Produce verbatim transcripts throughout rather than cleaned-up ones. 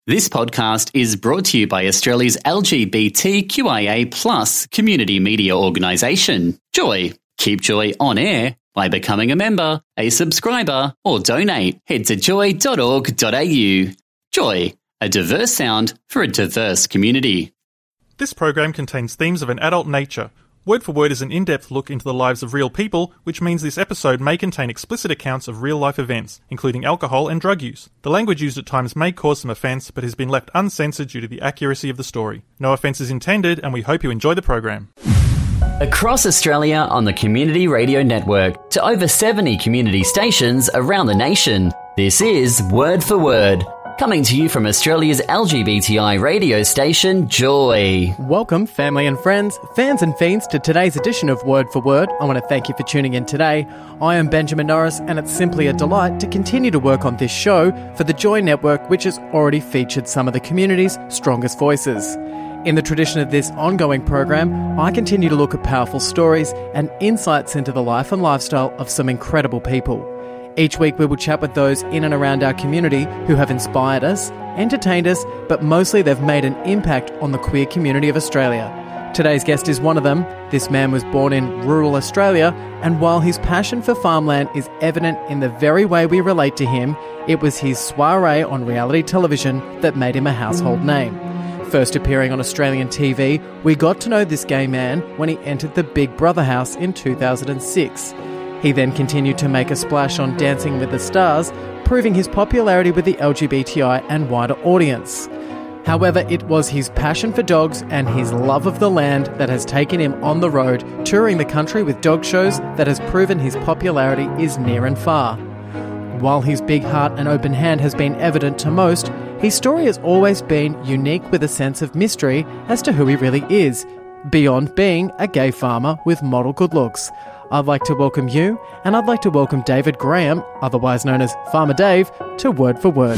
This podcast is brought to you by Australia's L G B T Q I A plus community media organisation, Joy. Keep Joy on air by becoming a member, a subscriber, or donate. Head to joy dot org dot a u. Joy, a diverse sound for a diverse community. This program contains themes of an adult nature. Word for Word is an in-depth look into the lives of real people, which means this episode may contain explicit accounts of real-life events, including alcohol and drug use. The language used at times may cause some offence, but has been left uncensored due to the accuracy of the story. No offence is intended, and we hope you enjoy the program. Across Australia on the Community Radio Network to over seventy community stations around the nation, this is Word for Word. Coming to you from Australia's L G B T I radio station, Joy. Welcome, family and friends, fans and fiends, to today's edition of Word for Word. I want to thank you for tuning in today. I am Benjamin Norris, and it's simply a delight to continue to work on this show for the Joy Network, which has already featured some of the community's strongest voices. In the tradition of this ongoing program, I continue to look at powerful stories and insights into the life and lifestyle of some incredible people. Each week we will chat with those in and around our community who have inspired us, entertained us, but mostly they've made an impact on the queer community of Australia. Today's guest is one of them. This man was born in rural Australia, and while his passion for farmland is evident in the very way we relate to him, it was his soiree on reality television that made him a household name. First appearing on Australian T V, we got to know this gay man when he entered the Big Brother house in two thousand six. He then continued to make a splash on Dancing with the Stars, proving his popularity with the L G B T I and wider audience. However, it was his passion for dogs and his love of the land that has taken him on the road, touring the country with dog shows, that has proven his popularity is near and far. While his big heart and open hand has been evident to most, his story has always been unique with a sense of mystery as to who he really is, beyond being a gay farmer with model good looks. I'd like to welcome you, and I'd like to welcome David Graham, otherwise known as Farmer Dave, to Word for Word.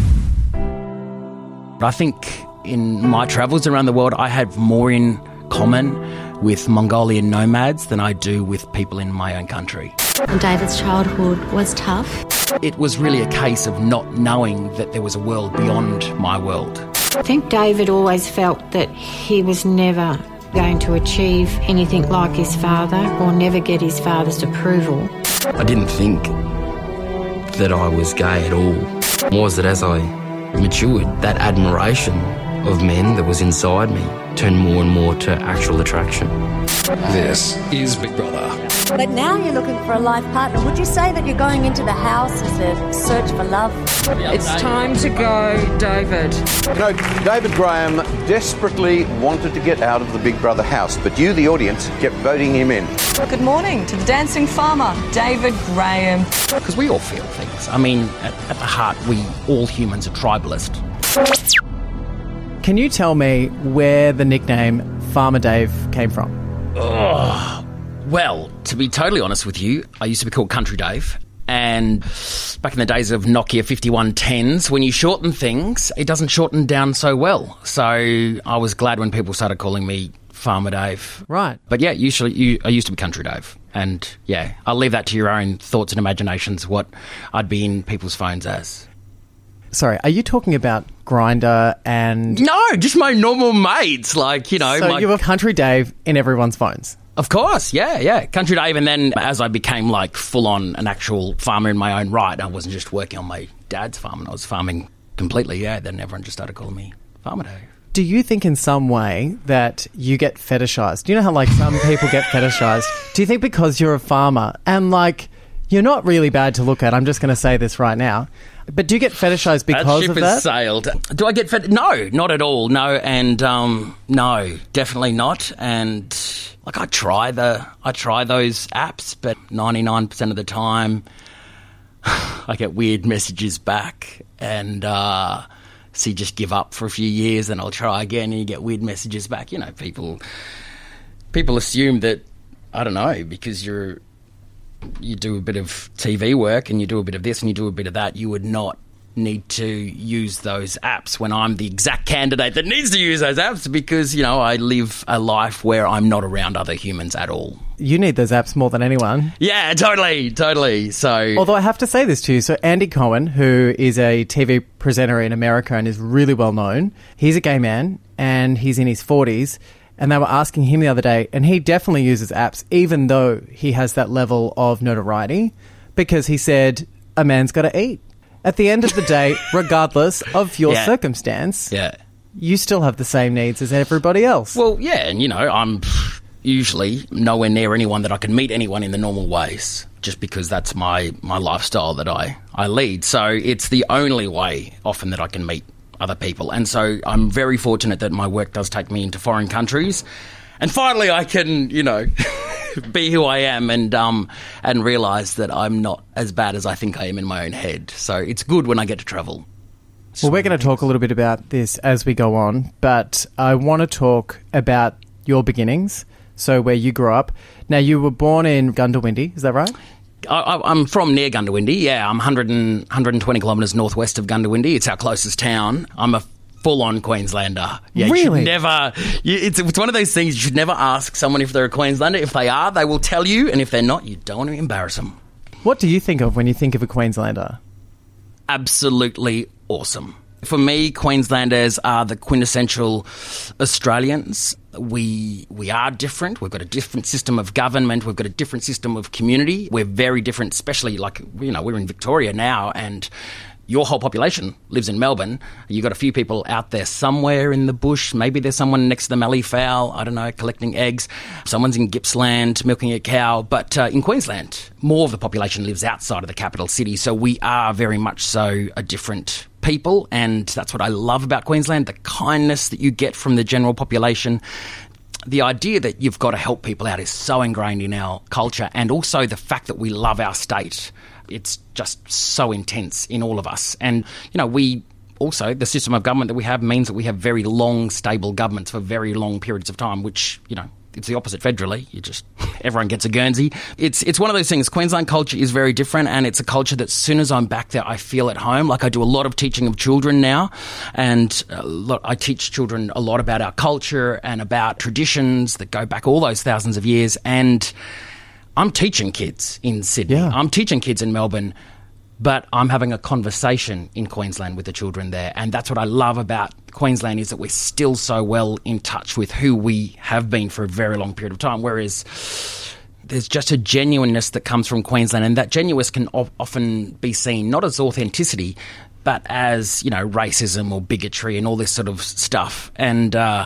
I think in my travels around the world, I have more in common with Mongolian nomads than I do with people in my own country. David's childhood was tough. It was really a case of not knowing that there was a world beyond my world. I think David always felt that he was never going to achieve anything like his father or never get his father's approval. I didn't think that I was gay at all. More was that as I matured, that admiration of men that was inside me turned more and more to actual attraction. This is Big Brother. But now you're looking for a life partner. Would you say that you're going into the house as a search for love? It's time to go, David. You know, David Graham desperately wanted to get out of the Big Brother house, but you, the audience, kept voting him in. Good morning to the dancing farmer, David Graham. Because we all feel things. I mean, at, at the heart, we, all humans, are tribalist. Can you tell me where the nickname Farmer Dave came from? Ugh. Well, to be totally honest with you, I used to be called Country Dave. And back in the days of Nokia fifty-one tens, when you shorten things, it doesn't shorten down so well. So I was glad when people started calling me Farmer Dave. Right. But yeah, usually you, I used to be Country Dave. And yeah, I'll leave that to your own thoughts and imaginations, what I'd be in people's phones as. Sorry, are you talking about Grindr and... No, just my normal mates, like, you know... So my... you were Country Dave in everyone's phones? Of course, yeah, yeah. Country Dave, and then as I became, like, full-on an actual farmer in my own right, I wasn't just working on my dad's farm, and I was farming completely, yeah, then everyone just started calling me Farmer Dave. Do you think in some way that you get fetishized? Do you know how, like, some people get fetishized? Do you think because you're a farmer and, like, you're not really bad to look at, I'm just going to say this right now, but do you get fetishized because that ship of that? has sailed. Do I get fet? No, not at all. No, and um, no, definitely not. And like I try the, I try those apps, but ninety-nine percent of the time, I get weird messages back, and uh, so you just give up for a few years, and I'll try again, and you get weird messages back. You know, people, people assume that I don't know because you're. You do a bit of T V work and you do a bit of this and you do a bit of that, you would not need to use those apps when I'm the exact candidate that needs to use those apps because, you know, I live a life where I'm not around other humans at all. You need those apps more than anyone. Yeah, totally, totally. So, although I have to say this to you, so Andy Cohen, who is a T V presenter in America and is really well known, he's a gay man and he's in his forties, and they were asking him the other day, and he definitely uses apps, even though he has that level of notoriety, because he said, a man's got to eat. At the end of the day, regardless of your yeah. circumstance, yeah. you still have the same needs as everybody else. Well, yeah, and, you know, I'm usually nowhere near anyone that I can meet anyone in the normal ways, just because that's my, my lifestyle that I, I lead. So it's the only way often that I can meet other people. And so I'm very fortunate that my work does take me into foreign countries. And finally I can, you know, be who I am and um and realise that I'm not as bad as I think I am in my own head. So it's good when I get to travel. Well, we're going to talk a little bit about this as we go on, but I want to talk about your beginnings, so where you grew up. Now, you were born in Goondiwindi, is that right? I, I'm from near Goondiwindi, yeah. I'm one hundred, one hundred twenty kilometres northwest of Goondiwindi. It's our closest town. I'm a full-on Queenslander. Yeah, really? You should never... You, it's, it's one of those things, you should never ask someone if they're a Queenslander. If they are, they will tell you, and if they're not, you don't want to embarrass them. What do you think of when you think of a Queenslander? Absolutely awesome. For me, Queenslanders are the quintessential Australians. We we are different. We've got a different system of government. We've got a different system of community. We're very different, especially like, you know, we're in Victoria now and your whole population lives in Melbourne. You've got a few people out there somewhere in the bush. Maybe there's someone next to the Mallee Fowl, I don't know, collecting eggs. Someone's in Gippsland milking a cow. But uh, in Queensland, more of the population lives outside of the capital city. So we are very much so a different people, and that's what I love about Queensland, the kindness that you get from the general population. The idea that you've got to help people out is so ingrained in our culture, and also the fact that we love our state. It's just so intense in all of us. And, you know, we also, the system of government that we have means that we have very long, stable governments for very long periods of time, which, you know, it's the opposite federally. You just, everyone gets a Guernsey. It's it's one of those things. Queensland culture is very different, and it's a culture that as soon as I'm back there, I feel at home. Like I do a lot of teaching of children now, and a lot, I teach children a lot about our culture and about traditions that go back all those thousands of years. And I'm teaching kids in Sydney. Yeah. I'm teaching kids in Melbourne. But I'm having a conversation in Queensland with the children there. And that's what I love about Queensland, is that we're still so well in touch with who we have been for a very long period of time. Whereas there's just a genuineness that comes from Queensland. And that genuineness can o- often be seen not as authenticity, but as, you know, racism or bigotry and all this sort of stuff. And uh,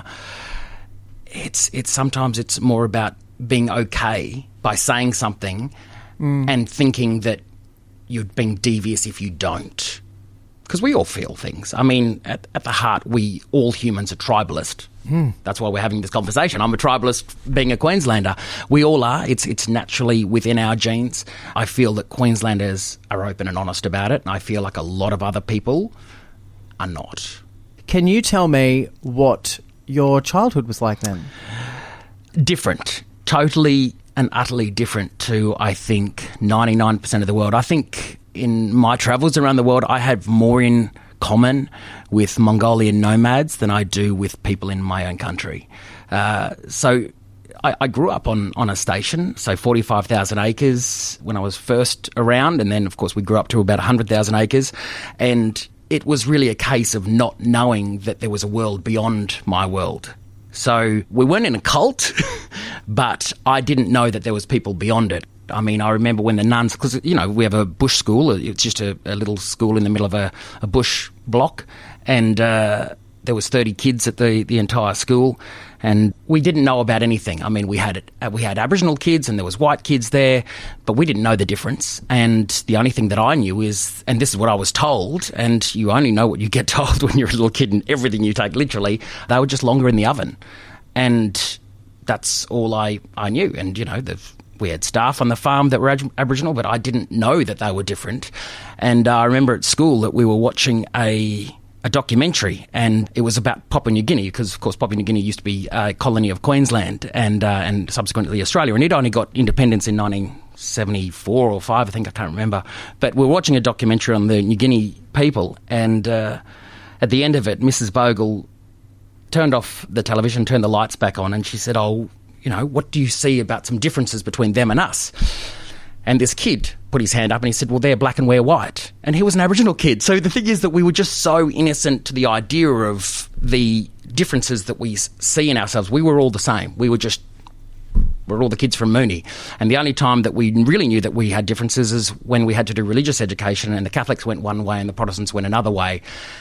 it's it's sometimes it's more about being okay by saying something mm. and thinking that you're being devious if you don't. Because we all feel things. I mean, at, at the heart, we, all humans are tribalist. Mm. That's why we're having this conversation. I'm a tribalist being a Queenslander. We all are. It's it's naturally within our genes. I feel that Queenslanders are open and honest about it, and I feel like a lot of other people are not. Can you tell me what your childhood was like then? Different. Totally and utterly different to, I think, ninety-nine percent of the world. I think in my travels around the world, I have more in common with Mongolian nomads than I do with people in my own country. Uh, so I, I grew up on, on a station, so forty-five thousand acres when I was first around, and then, of course, we grew up to about one hundred thousand acres, and it was really a case of not knowing that there was a world beyond my world. So we weren't in a cult, but I didn't know that there was people beyond it. I mean, I remember when the nuns, because, you know, we have a bush school. It's just a, a little school in the middle of a, a bush block. And uh, there was thirty kids at the, the entire school. And we didn't know about anything. I mean, we had we had Aboriginal kids and there was white kids there, but we didn't know the difference. And the only thing that I knew is, and this is what I was told, and you only know what you get told when you're a little kid and everything you take literally, they were just longer in the oven. And that's all I, I knew. And, you know, the, we had staff on the farm that were ab- Aboriginal, but I didn't know that they were different. And uh, I remember at school that we were watching a... a documentary, and it was about Papua New Guinea, because, of course, Papua New Guinea used to be a colony of Queensland and uh, and subsequently Australia, and it only got independence in nineteen seventy-four or five, I think, I can't remember. But we were watching a documentary on the New Guinea people, and uh, at the end of it, Missus Bogle turned off the television, turned the lights back on, and she said, oh, you know, what do you see about some differences between them and us? And this kid put his hand up and he said, well, they're black and we're white. And he was an Aboriginal kid. So the thing is that we were just so innocent to the idea of the differences that we see in ourselves. We were all the same. We were just, we're all the kids from Mooney. And the only time that we really knew that we had differences is when we had to do religious education, and the Catholics went one way and the Protestants went another way.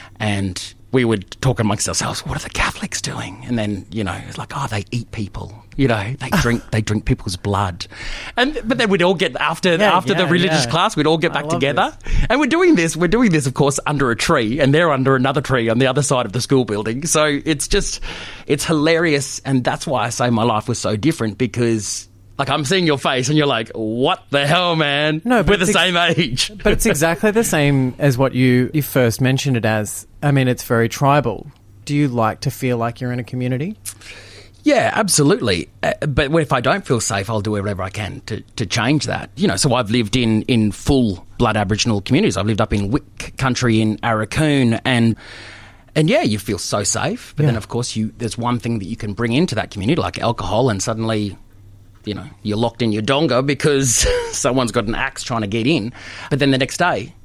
And we would talk amongst ourselves, what are the Catholics doing? And then, you know, it's like, oh, they eat people. You know, they drink they drink people's blood. And but then we'd all get, after yeah, after yeah, the religious yeah. class, we'd all get I back love together. this. And we're doing this, we're doing this, of course, under a tree, and they're under another tree on the other side of the school building. So it's just, it's hilarious. And that's why I say my life was so different, because... like, I'm seeing your face and you're like, what the hell, man? No, but we're the it's same age. But it's exactly the same as what you, you first mentioned it as. I mean, it's very tribal. Do you like to feel like you're in a community? Yeah, absolutely. Uh, but if I don't feel safe, I'll do whatever I can to, to change that. You know, so I've lived in, in full-blood Aboriginal communities. I've lived up in Wick country in Arakoon, and... And yeah, you feel so safe. But Yeah. then, of course, you there's one thing that you can bring into that community, like alcohol, and suddenly... you know, you're locked in your donga because someone's got an axe trying to get in. But then the next day,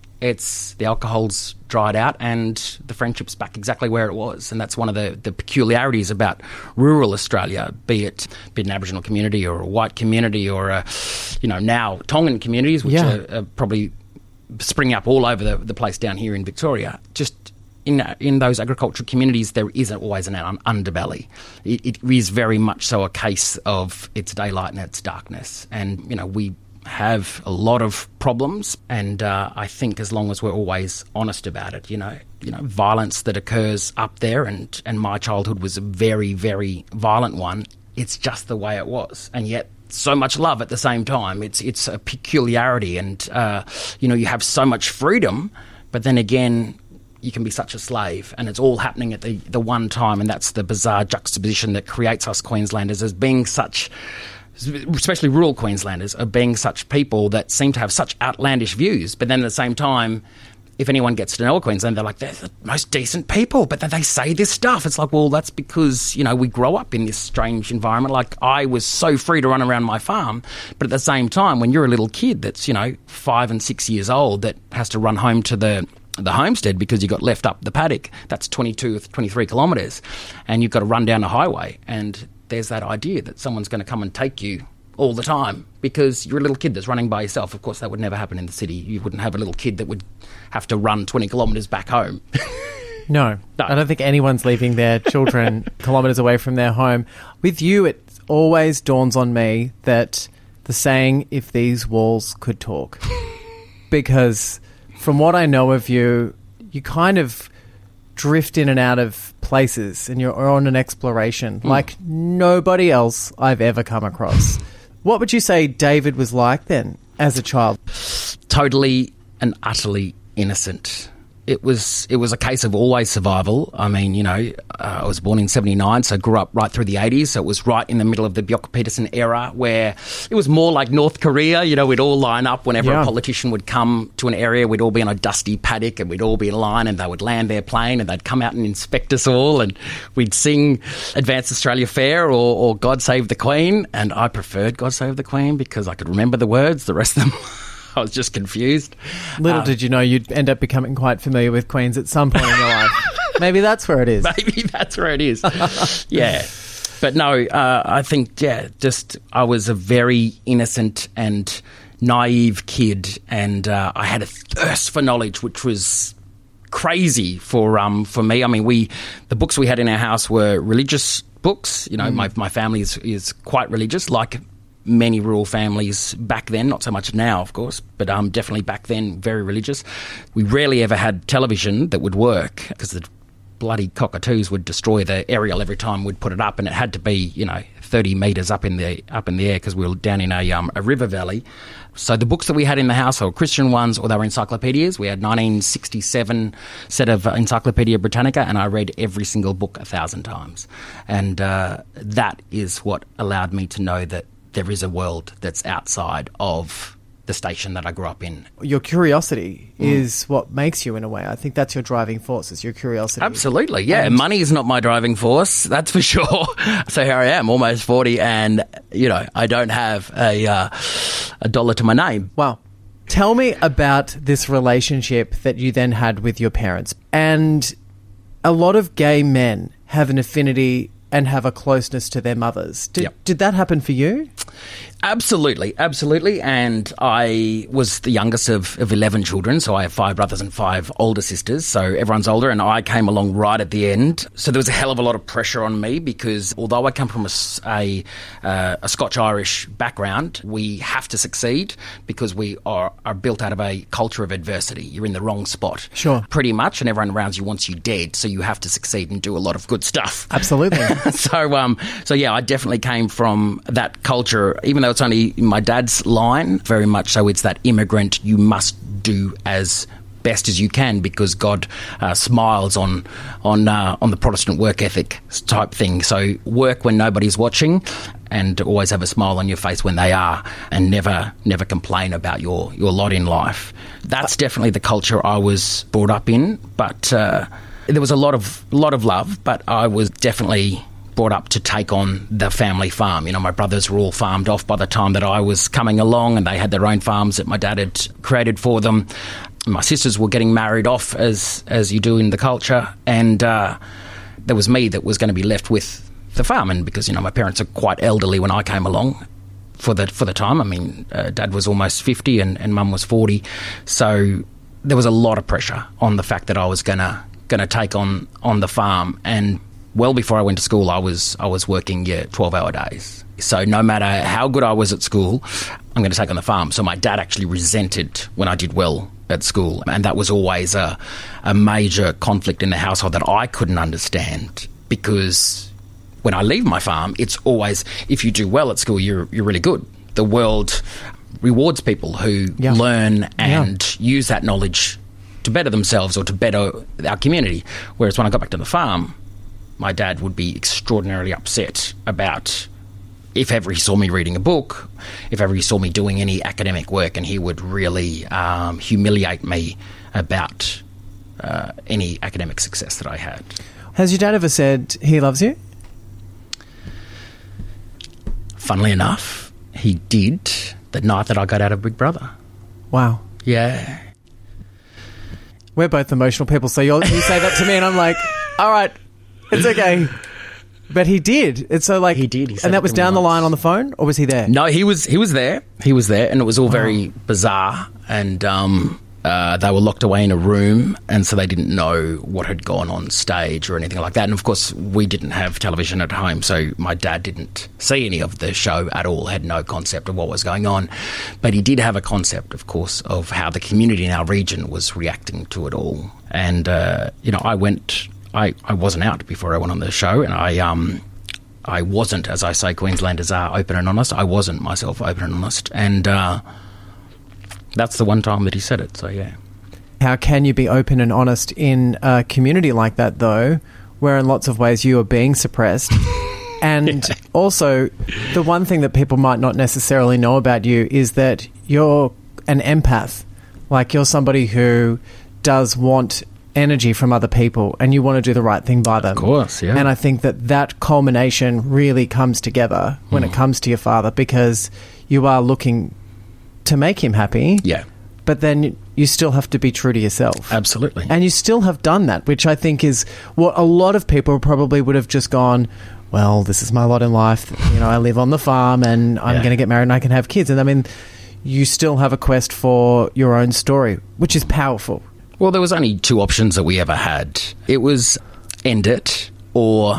it's the alcohol's dried out and the friendship's back exactly where it was. And that's one of the, the peculiarities about rural Australia, be it, be it an Aboriginal community or a white community or, a, you know, now Tongan communities, which Yeah. are, are probably springing up all over the, the place down here in Victoria. Just... In, in those agricultural communities, there isn't always an un- underbelly. It, it is very much so a case of it's daylight and it's darkness. And, you know, we have a lot of problems, and uh, I think as long as we're always honest about it, you know, you know, violence that occurs up there, and, and my childhood was a very, very violent one. It's just the way it was. And yet so much love at the same time. It's, it's a peculiarity, and, uh, you know, you have so much freedom, but then again... you can be such a slave, and it's all happening at the, the one time, and that's the bizarre juxtaposition that creates us Queenslanders as being such, especially rural Queenslanders, are being such people that seem to have such outlandish views, but then at the same time, if anyone gets to know a Queensland, they're like, they're the most decent people, but then they say this stuff. It's like, well, that's because, you know, we grow up in this strange environment. Like, I was so free to run around my farm, but at the same time, when you're a little kid that's, you know, five and six years old that has to run home to the the homestead because you got left up the paddock, that's twenty-two, twenty-three kilometres, and you've got to run down a highway, and there's that idea that someone's going to come and take you all the time because you're a little kid that's running by yourself. Of course, that would never happen in the city. You wouldn't have a little kid that would have to run twenty kilometres back home. No, No. I don't think anyone's leaving their children kilometres away from their home. With you, it always dawns on me that the saying, if these walls could talk, because... from what I know of you, you kind of drift in and out of places and you're on an exploration mm. like nobody else I've ever come across. What would you say David was like then as a child? Totally and utterly innocent. It was it was a case of always survival. I mean, you know, uh, I was born in seventy-nine, so grew up right through the eighties. So it was right in the middle of the Bjelke-Petersen era where it was more like North Korea. You know, we'd all line up whenever Yeah. a politician would come to an area. We'd all be on a dusty paddock and we'd all be in line, and they would land their plane and they'd come out and inspect us all, and we'd sing Advance Australia Fair or, or God Save the Queen. And I preferred God Save the Queen because I could remember the words. The rest of them... I was just confused. Little Um, did you know you'd end up becoming quite familiar with Queens at some point in your life. Maybe that's where it is. Maybe that's where it is. Yeah. But no, uh, I think, yeah, just I was a very innocent and naive kid, and uh, I had a thirst for knowledge, which was crazy for um for me. I mean, we the books we had in our house were religious books. You know, mm. my, my family is, is quite religious, like many rural families back then, not so much now, of course, but um, definitely back then, very religious. We rarely ever had television that would work because the bloody cockatoos would destroy the aerial every time we'd put it up, and it had to be, you know, thirty metres up in the up in the air because we were down in a um, a river valley. So the books that we had in the house were Christian ones, or they were encyclopedias. We had nineteen sixty-seven set of uh, Encyclopedia Britannica, and I read every single book a thousand times. And uh, that is what allowed me to know that there is a world that's outside of the station that I grew up in. Your curiosity Mm. is what makes you, in a way. I think that's your driving force, is your curiosity. Absolutely, yeah. And- Money is not my driving force, that's for sure. So here I am, almost forty, and, you know, I don't have a uh, a dollar to my name. Wow. Tell me about this relationship that you then had with your parents. And a lot of gay men have an affinity and have a closeness to their mothers. Did, Yep. did that happen for you? Absolutely, absolutely. And I was the youngest of, of eleven children, so I have five brothers and five older sisters, so everyone's older, and I came along right at the end. So there was a hell of a lot of pressure on me because although I come from a, s- a, uh, a Scotch-Irish background, we have to succeed because we are, are built out of a culture of adversity. You're in the wrong spot. Sure. Pretty much, and everyone around you wants you dead, so you have to succeed and do a lot of good stuff. Absolutely. so, um, so yeah, I definitely came from that culture, even though it's only my dad's line, very much so it's that immigrant, you must do as best as you can because God uh, smiles on on uh, on the Protestant work ethic type thing. So work when nobody's watching and always have a smile on your face when they are, and never never complain about your, your lot in life. That's definitely the culture I was brought up in, but uh, there was a lot of lot of love, but I was definitely brought up to take on the family farm. You know, my brothers were all farmed off by the time that I was coming along, and they had their own farms that my dad had created for them. My sisters were getting married off, as as you do in the culture, and uh, there was me that was going to be left with the farm. And because, you know, my parents are quite elderly when I came along for the for the time. I mean, uh, Dad was almost fifty and, and Mum was forty, so there was a lot of pressure on the fact that I was gonna gonna take on on the farm. And well before I went to school, I was I was working yeah twelve-hour days. So no matter how good I was at school, I'm going to take on the farm. So my dad actually resented when I did well at school, and that was always a, a major conflict in the household that I couldn't understand, because when I leave my farm, it's always, if you do well at school, you're you're really good. The world rewards people who Yeah. learn and Yeah. use that knowledge to better themselves or to better our community. Whereas when I got back to the farm, my dad would be extraordinarily upset about if ever he saw me reading a book, if ever he saw me doing any academic work, and he would really um, humiliate me about uh, any academic success that I had. Has your dad ever said he loves you? Funnily enough, he did the night that I got out of Big Brother. Wow. Yeah. We're both emotional people, so you're, you say that to me and I'm like, all right, it's okay. But he did. It's so like He did. He said and that it was to me down the once. line on the phone, or was he there? No, he was he was there. He was there, and it was all very bizarre. And um, uh, they were locked away in a room, and so they didn't know what had gone on stage or anything like that. And of course, we didn't have television at home, so my dad didn't see any of the show at all. Had no concept of what was going on, but he did have a concept, of course, of how the community in our region was reacting to it all. And uh, you know, I went. I, I wasn't out before I went on the show, and I um I wasn't, as I say, Queenslanders are open and honest. I wasn't myself open and honest, and uh, that's the one time that he said it. So yeah. How can you be open and honest in a community like that, though, where in lots of ways you are being suppressed? And Yeah. also, the one thing that people might not necessarily know about you is that you're an empath. Like, you're somebody who does want energy from other people, and you want to do the right thing by them. Of course, yeah. And I think that that culmination really comes together when Mm. it comes to your father, because you are looking to make him happy. Yeah. But then you still have to be true to yourself. Absolutely. And you still have done that, which I think is what a lot of people probably would have just gone, well, this is my lot in life. You know, I live on the farm and I'm Yeah. going to get married and I can have kids. And I mean, you still have a quest for your own story, which is powerful. Well, there was only two options that we ever had. It was end it or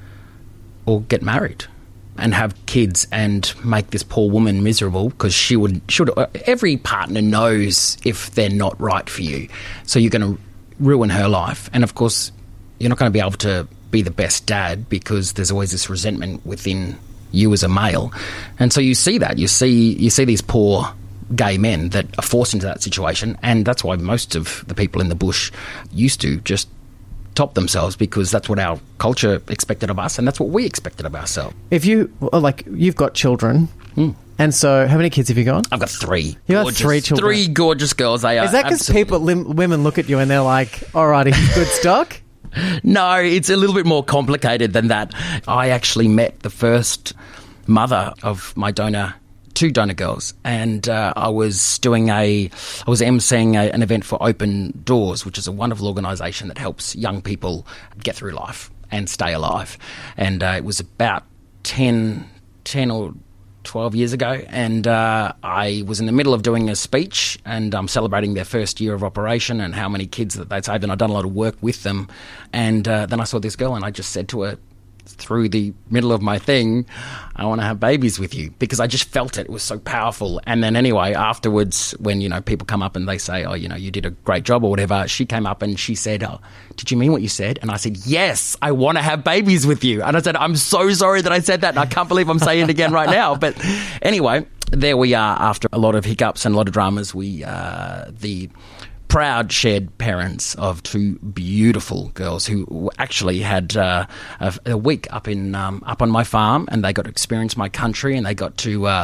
or get married and have kids and make this poor woman miserable, because she would should every partner knows if they're not right for you. So you're going to ruin her life. And of course, you're not going to be able to be the best dad, because there's always this resentment within you as a male. And so you see that. You see you see these poor gay men that are forced into that situation, and that's why most of the people in the bush used to just top themselves because that's what our culture expected of us and that's what we expected of ourselves. If you, like, you've got children, mm. and so how many kids have you got? I've got three. You got gorgeous, three children? Three gorgeous girls. They are. Is that because people, lim- women look at you and they're like, alrighty, good stock? No, it's a little bit more complicated than that. I actually met the first mother of my donor, two donor girls, and uh, I was doing a, I was emceeing a, an event for Open Doors, which is a wonderful organisation that helps young people get through life and stay alive. And uh, it was about ten, ten or twelve years ago, and uh, I was in the middle of doing a speech and um, celebrating their first year of operation and how many kids that they'd saved, and I'd done a lot of work with them. And uh, then I saw this girl and I just said to her through the middle of my thing, I want to have babies with you, because I just felt it. It was so powerful. And then anyway, afterwards, when, you know, people come up and they say, oh, you know, you did a great job or whatever, she came up and she said, oh, did you mean what you said? And I said, yes, I want to have babies with you. And I said, I'm so sorry that I said that. And I can't believe I'm saying it again right now. But anyway, there we are. After a lot of hiccups and a lot of dramas, we, uh, the proud shared parents of two beautiful girls who actually had uh, a, a week up in um, up on my farm, and they got to experience my country, and they got to uh,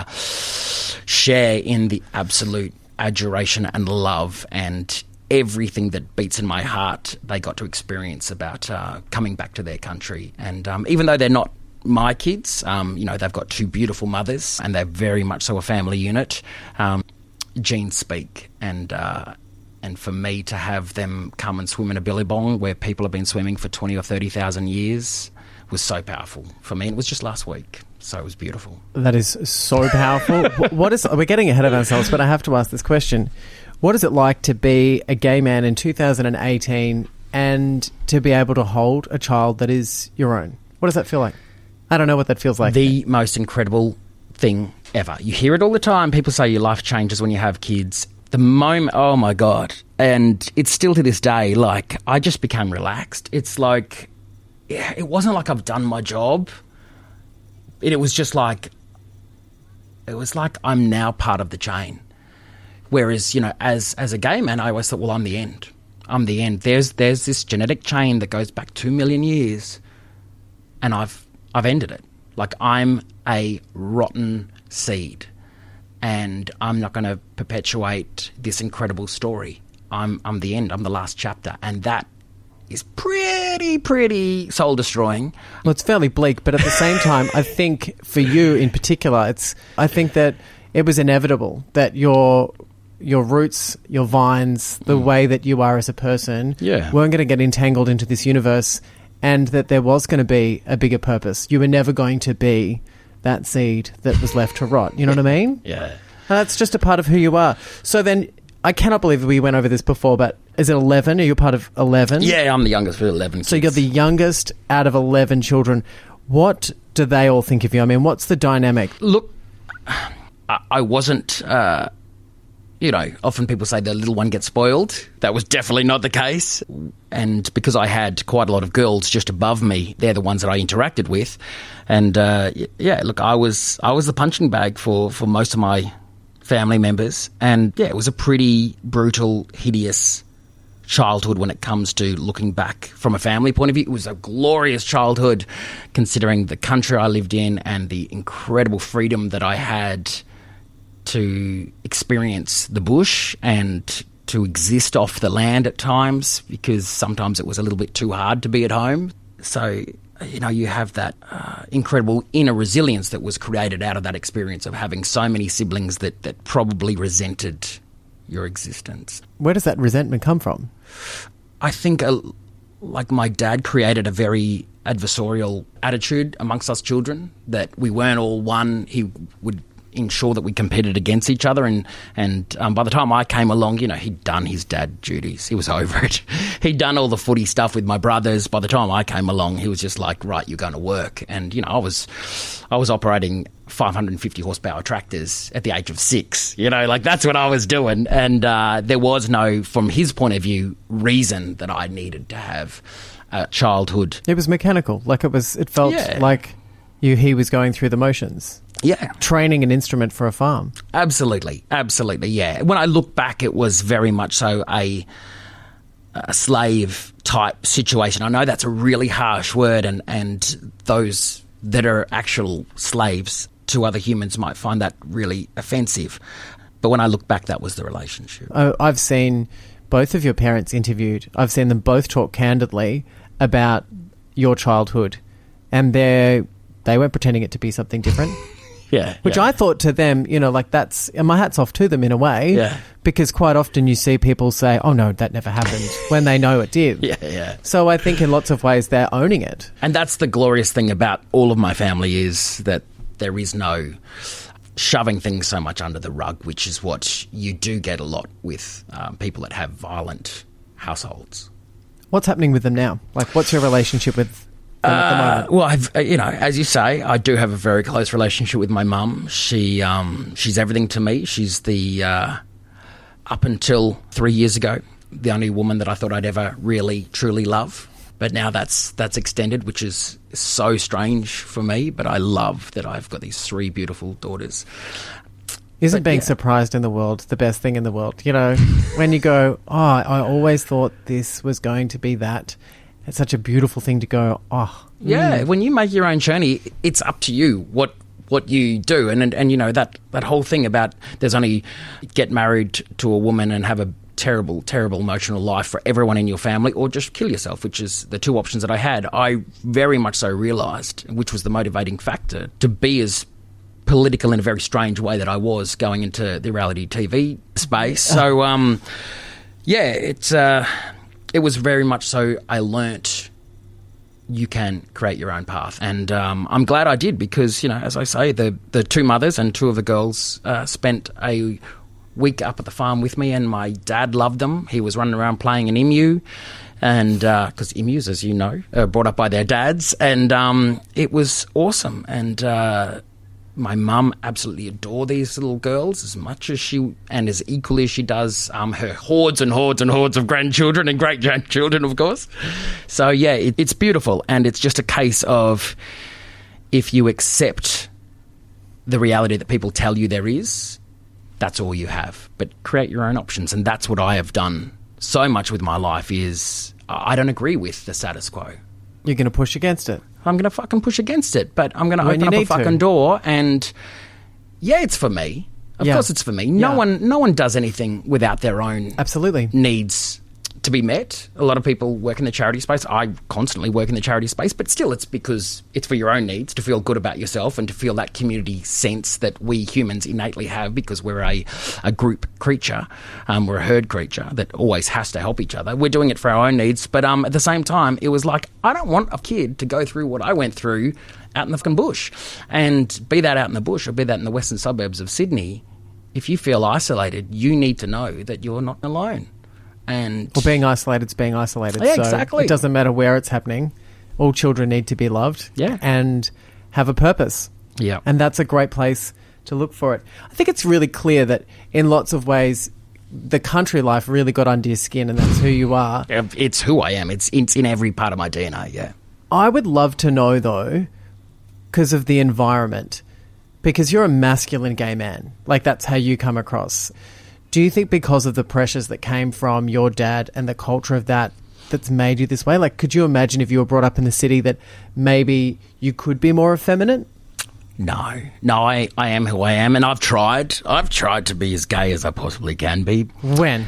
share in the absolute adoration and love and everything that beats in my heart. They got to experience about uh, coming back to their country, and um, even though they're not my kids, um, you know, they've got two beautiful mothers, and they're very much so a family unit. Um, genes speak, and uh, And for me to have them come and swim in a billabong where people have been swimming for twenty or thirty thousand years was so powerful for me. And it was just last week, so it was beautiful. That is so powerful. What is? We're getting ahead of ourselves, but I have to ask this question: what is it like to be a gay man in two thousand eighteen and to be able to hold a child that is your own? What does that feel like? I don't know what that feels like. The most incredible thing ever. You hear it all the time. People say your life changes when you have kids. The moment, oh my God. And it's still to this day, like, I just became relaxed. It's like, yeah, it wasn't like I've done my job. It, it was just like, it was like I'm now part of the chain. Whereas, you know, as as a gay man, I always thought, well, I'm the end. I'm the end. There's there's this genetic chain that goes back two million years, and I've I've ended it. Like, I'm a rotten seed. And I'm not going to perpetuate this incredible story. I'm I'm the end. I'm the last chapter. And that is pretty, pretty soul-destroying. Well, it's fairly bleak, but at the same time, I think for you in particular, it's. I think that it was inevitable that your your roots, your vines, the mm. way that you are as a person, yeah. weren't going to get entangled into this universe, and that there was going to be a bigger purpose. You were never going to be that seed that was left to rot. You know what I mean? Yeah. And that's just a part of who you are. So then, I cannot believe we went over this before, but is it eleven? Are you part of eleven? Yeah, I'm the youngest of eleven kids. So you're the youngest out of eleven children. What do they all think of you? I mean, what's the dynamic? Look, I, I wasn't... Uh, you know, often people say the little one gets spoiled. That was definitely not the case. And because I had quite a lot of girls just above me, they're the ones that I interacted with. And, uh, yeah, look, I was I was the punching bag for, for most of my family members. And, yeah, it was a pretty brutal, hideous childhood when it comes to looking back from a family point of view. It was a glorious childhood considering the country I lived in and the incredible freedom that I had to experience the bush and to exist off the land at times, because sometimes it was a little bit too hard to be at home. So, you know, you have that uh, incredible inner resilience that was created out of that experience of having so many siblings that, that probably resented your existence. Where does that resentment come from? I think, uh, like, my dad created a very adversarial attitude amongst us children, that we weren't all one. He would ensure that we competed against each other, and and um, by the time I came along, you know, he'd done his dad duties. He was over it. He'd done all the footy stuff with my brothers. By the time I came along, he was just like, right, you're going to work. And, you know, I was I was operating five hundred fifty horsepower tractors at the age of six. You know, like, that's what I was doing. And uh, there was no, from his point of view, reason that I needed to have a childhood. It was mechanical. Like, it was, it felt yeah. like you he was going through the motions. Yeah. Training an instrument for a farm. Absolutely. Absolutely, yeah. When I look back, it was very much so a a slave type situation. I know that's a really harsh word, and, and those that are actual slaves to other humans might find that really offensive. But when I look back, that was the relationship. Oh, I've seen both of your parents interviewed. I've seen them both talk candidly about your childhood, and they they weren't pretending it to be something different. Yeah. Which yeah. I thought to them, you know, like that's, and my hat's off to them in a way. Yeah. Because quite often you see people say, oh no, that never happened, when they know it did. Yeah, yeah. So I think in lots of ways they're owning it. And that's the glorious thing about all of my family, is that there is no shoving things so much under the rug, which is what you do get a lot with um, people that have violent households. What's happening with them now? Like, what's your relationship with them at the Uh, moment? well, I've, uh, you know, as you say, I do have a very close relationship with my mum. She, um, she's everything to me. She's the, uh, up until three years ago, the only woman that I thought I'd ever really, truly love. But now that's that's extended, which is so strange for me. But I love that I've got these three beautiful daughters. Isn't But, being yeah. surprised in the world the best thing in the world? You know, when you go, oh, I always thought this was going to be that. It's such a beautiful thing to go, oh. Yeah, mm. when you make your own journey, it's up to you what what you do. And, and, and you know, that, that whole thing about there's only get married to a woman and have a terrible, terrible emotional life for everyone in your family, or just kill yourself, which is the two options that I had. I very much so realised, which was the motivating factor, to be as political in a very strange way that I was going into the reality T V space. So, um, yeah, it's uh, it was very much so I learnt you can create your own path. And um, I'm glad I did, because, you know, as I say, the, the two mothers and two of the girls uh, spent a week up at the farm with me, and my dad loved them. He was running around playing an emu, and because uh, emus, as you know, are brought up by their dads, and um, it was awesome. And uh, my mum absolutely adored these little girls as much as she, and as equally as she does um, her hordes and hordes and hordes of grandchildren and great-grandchildren, of course. So, yeah, it, it's beautiful, and it's just a case of, if you accept the reality that people tell you there is, that's all you have. But create your own options, and that's what I have done so much with my life. Is I don't agree with the status quo. You're going to push against it. I'm going to fucking push against it, but I'm going to When open you up a need to. fucking door, and yeah, it's for me. Of Yeah. course it's for me. No Yeah. one no one does anything without their own Absolutely. needs to be met. A lot of people work in the charity space. I constantly work in the charity space, but still it's because it's for your own needs, to feel good about yourself and to feel that community sense that we humans innately have, because we're a, a group creature. Um, we're a herd creature that always has to help each other. We're doing it for our own needs, but um, at the same time, it was like, I don't want a kid to go through what I went through out in the fucking bush. And be that out in the bush or be that in the western suburbs of Sydney, if you feel isolated, you need to know that you're not alone. And Well, being isolated is being isolated. Yeah, so exactly. It doesn't matter where it's happening. All children need to be loved. Yeah. And have a purpose. Yeah. And that's a great place to look for it. I think it's really clear that in lots of ways, the country life really got under your skin, and that's who you are. It's who I am. It's, it's in every part of my D N A, yeah. I would love to know, though, because of the environment, because you're a masculine gay man. Like, that's how you come across. Do you think because of the pressures that came from your dad and the culture of that, that's made you this way? Like, could you imagine if you were brought up in the city that maybe you could be more effeminate? No. No, I, I am who I am, and I've tried. I've tried to be as gay as I possibly can be. When?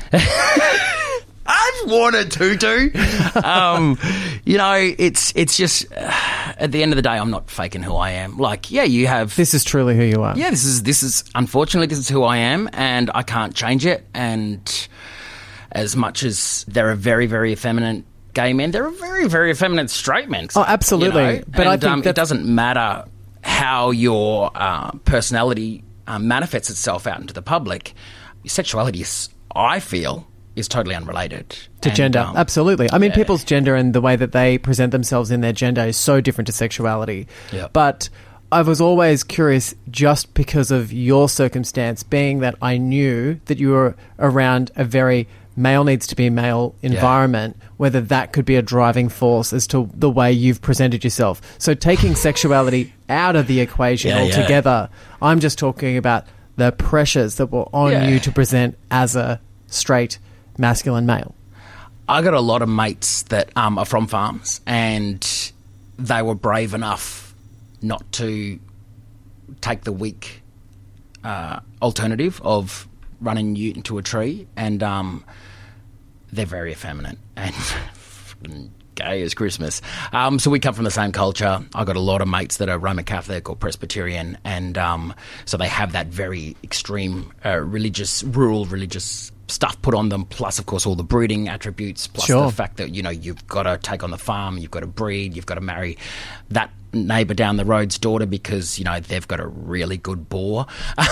I've wanted to do. Um, you know, it's it's just, uh, at the end of the day, I'm not faking who I am. Like, yeah, you have... This is truly who you are. Yeah, this is, this is, unfortunately, this is who I am, and I can't change it. And as much as there are very, very effeminate gay men, there are very, very effeminate straight men. Oh, absolutely. You know? But and, I think um, that it doesn't matter how your uh, personality um, manifests itself out into the public. Sexuality is, I feel, is totally unrelated. to And, gender. um, Absolutely. I mean, yeah. people's gender and the way that they present themselves in their gender is so different to sexuality. Yeah. But I was always curious, just because of your circumstance, being that I knew that you were around a very male needs to be male environment, whether that could be a driving force as to the way you've presented yourself. So taking sexuality out of the equation Yeah, yeah. altogether, I'm just talking about the pressures that were on Yeah. you to present as a straight masculine male. I got a lot of mates that um, are from farms, and they were brave enough not to take the weak uh, alternative of running ute into a tree, and um, they're very effeminate and gay as Christmas. Um, so we come from the same culture. I got a lot of mates that are Roman Catholic or Presbyterian, and um, so they have that very extreme uh, religious, rural religious stuff put on them, plus of course all the breeding attributes, plus Sure. the fact that, you know, you've got to take on the farm, you've got to breed, you've got to marry that neighbour down the road's daughter because, you know, they've got a really good boar.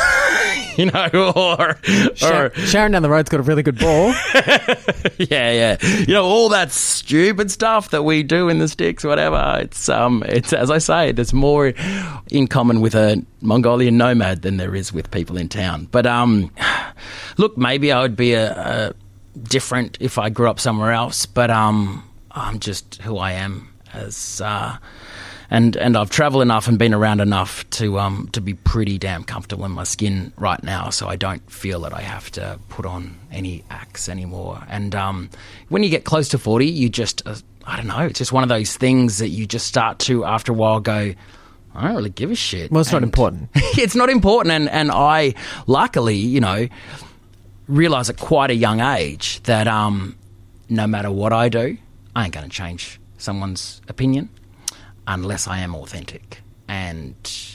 You know, or, Sharon, or Sharon down the road's got a really good ball. yeah, yeah. You know, all that stupid stuff that we do in the sticks, whatever. It's um, it's as I say, there's more in common with a Mongolian nomad than there is with people in town. But um, look, maybe I would be a, a different if I grew up somewhere else. But um, I'm just who I am as. Uh, And and I've travelled enough and been around enough to um to be pretty damn comfortable in my skin right now, so I don't feel that I have to put on any acts anymore. And um, when you get close to forty, you just, uh, I don't know, it's just one of those things that you just start to, after a while, go, I don't really give a shit. Well, it's not And important. it's not important, and, and I, luckily, you know, realise at quite a young age that um, no matter what I do, I ain't going to change someone's opinion unless I am authentic. And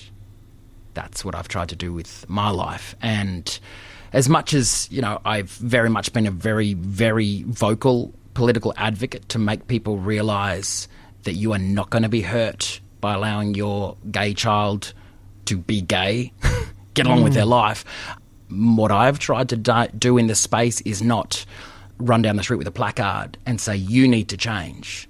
that's what I've tried to do with my life. And as much as, you know, I've very much been a very, very vocal political advocate to make people realise that you are not going to be hurt by allowing your gay child to be gay, get along mm. with their life, what I've tried to do in this space is not run down the street with a placard and say, you need to change.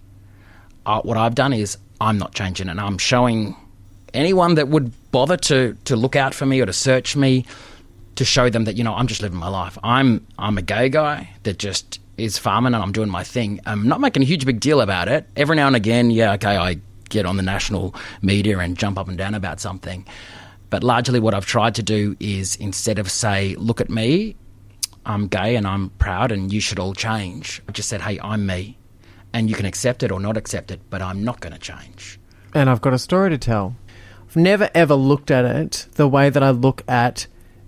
Uh, what I've done is I'm not changing, and I'm showing anyone that would bother to to look out for me or to search me, to show them that, you know, I'm just living my life. I'm I'm a gay guy that just is farming and I'm doing my thing. I'm not making a huge big deal about it. Every now and again, yeah, okay, I get on the national media and jump up and down about something. But largely what I've tried to do is, instead of say, look at me, I'm gay and I'm proud and you should all change, I just said, hey, I'm me. And you can accept it or not accept it, but I'm not going to change. And I've got a story to tell. I've never ever looked at it the way that I look at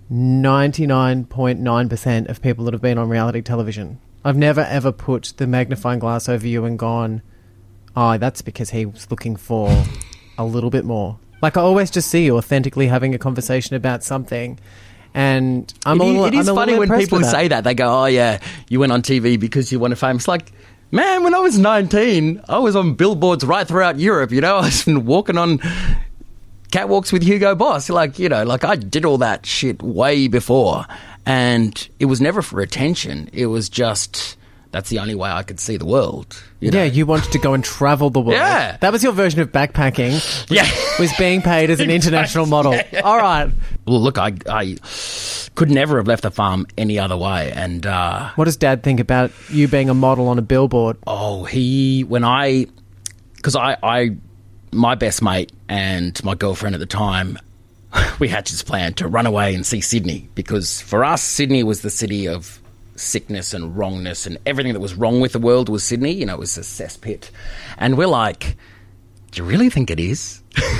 ninety-nine point nine percent of people that have been on reality television. I've never ever put the magnifying glass over you and gone, oh, that's because he was looking for a little bit more. Like, I always just see you authentically having a conversation about something. And I'm it a little It is I'm a funny little when people that. say that. They go, oh, yeah, you went on T V because you wanted fame. It's like, man, when I was nineteen, I was on billboards right throughout Europe, you know? I was walking on catwalks with Hugo Boss. Like, you know, like I did all that shit way before. And it was never for attention. It was just, that's the only way I could see the world. You know? Yeah, you wanted to go and travel the world. Yeah. That was your version of backpacking. Yeah. Was being paid as an international model. Yeah. All right. Well, look, I, I could never have left the farm any other way. And uh, what does Dad think about you being a model on a billboard? Oh, he, when I, because I, I, my best mate and my girlfriend at the time, we had this plan to run away and see Sydney, because for us, Sydney was the city of sickness and wrongness, and everything that was wrong with the world was Sydney. You know, it was a cesspit. And we're like, do you really think it is?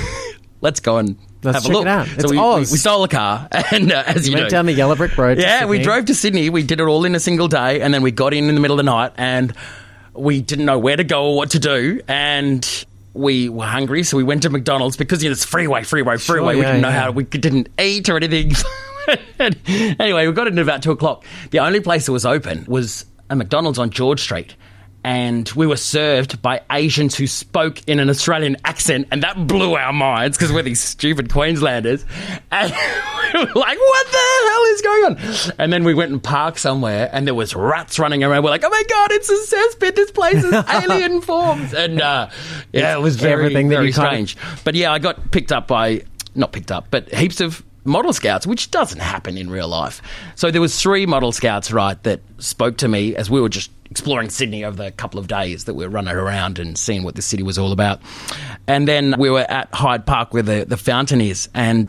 Let's go and Let's have check a look. it out. So It's we, we, Oz. we stole a car, and uh, as You you went know, down the yellow brick road to yeah, we Sydney. drove to Sydney. We did it all in a single day, and then we got in in the middle of the night, and we didn't know where to go or what to do, and we were hungry, so we went to McDonald's because, you know, it's freeway, freeway, freeway. Sure, we yeah, didn't know yeah. how, we didn't eat or anything. Anyway, we got in at about two o'clock. The only place that was open was a McDonald's on George Street. And we were served by Asians who spoke in an Australian accent, and that blew our minds because we're these stupid Queenslanders. And we were like, what the hell is going on? And then we went and parked somewhere, and there was rats running around. We're like, oh my God, it's a cesspit. This place is alien forms. And uh, yeah, it was very, Everything that very you kind of- strange. But yeah, I got picked up by, not picked up, but heaps of model scouts, which doesn't happen in real life. So there was three model scouts, right, that spoke to me as we were just exploring Sydney over the couple of days that we were running around and seeing what the city was all about. And then we were at Hyde Park where the, the fountain is, and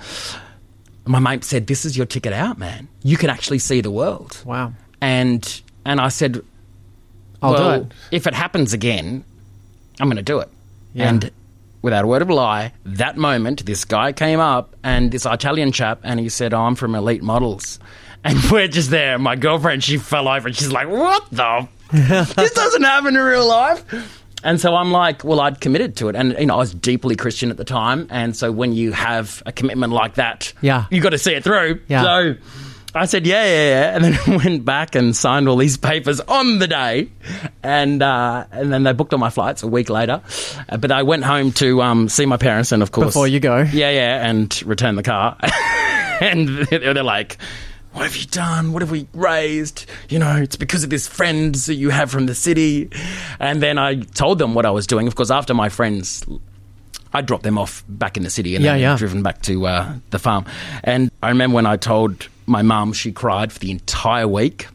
my mate said, this is your ticket out, man. You can actually see the world. Wow. And and I said, I'll well, do it. If it happens again, I'm going to do it. Yeah. And without a word of a lie, that moment, this guy came up, and this Italian chap, and he said, oh, I'm from Elite Models. And we're just there. My girlfriend, she fell over, and she's like, what the? This doesn't happen in real life. And so I'm like, well, I'd committed to it. And, you know, I was deeply Christian at the time. And so when you have a commitment like that, yeah. you got to see it through. Yeah. So I said, yeah, yeah, yeah. And then went back and signed all these papers on the day. And uh, and then they booked all my flights a week later. Uh, but I went home to um, see my parents and, of course... Before you go. Yeah, yeah, and return the car. And they're like... What have you done? What have we raised? You know, it's because of this friends that you have from the city. And then I told them what I was doing. Of course, after my friends, I dropped them off back in the city and yeah, then yeah. driven back to uh, the farm. And I remember when I told my mum, she cried for the entire week.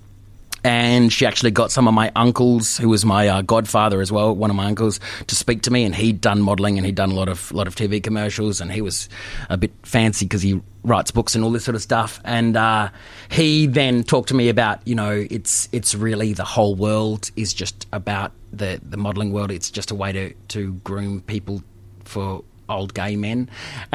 And she actually got some of my uncles, who was my uh, godfather as well, one of my uncles, to speak to me. And he'd done modelling and he'd done a lot of lot of T V commercials. And he was a bit fancy because he writes books and all this sort of stuff. And uh, he then talked to me about, you know, it's it's really the whole world is just about the, the modelling world. It's just a way to, to groom people for old gay men.